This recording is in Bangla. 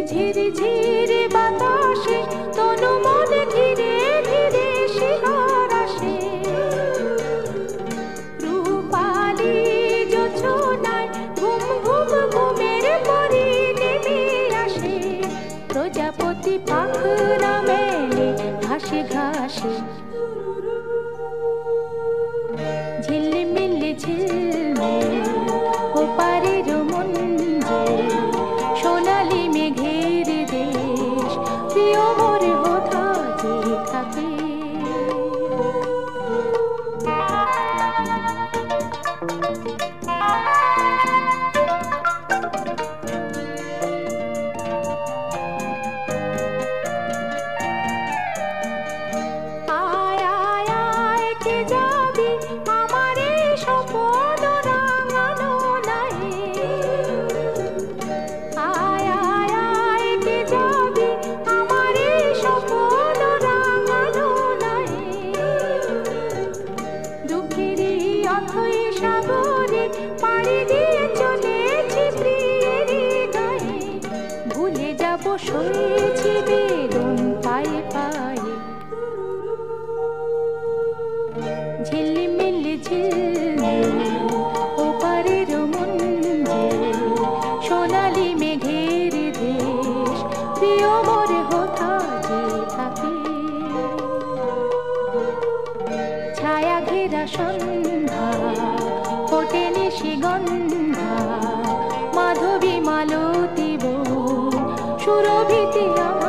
ঝিরি বাতাসে তনু মন ধীরে ধীরে শিহর আসে। রূপালি জোছনায় ঘুম ঘুম ঘুমের পরি নেমে আসে। প্রজাপতি পাখনা মেলে ঘাসে ঘাসে। ঝিলমিল ঝিলমিল ওপারের মঞ্জে সোনালি মেঘের দেশ প্রিয় মোর হোথা যে থাকে। ভুলে যাব সয়েছি বেদন পায়ে পায়ে। ঝিলমিল ঝিলমিল ওপারের মঞ্জে সোনালি মেঘের দেশ প্রিয় মোর হোথা যে থাকে। ছায়া ঘেরা সন্ধ্যা ফোটে নিশিগন্ধা মাধবী মালতী বন সুরভিতে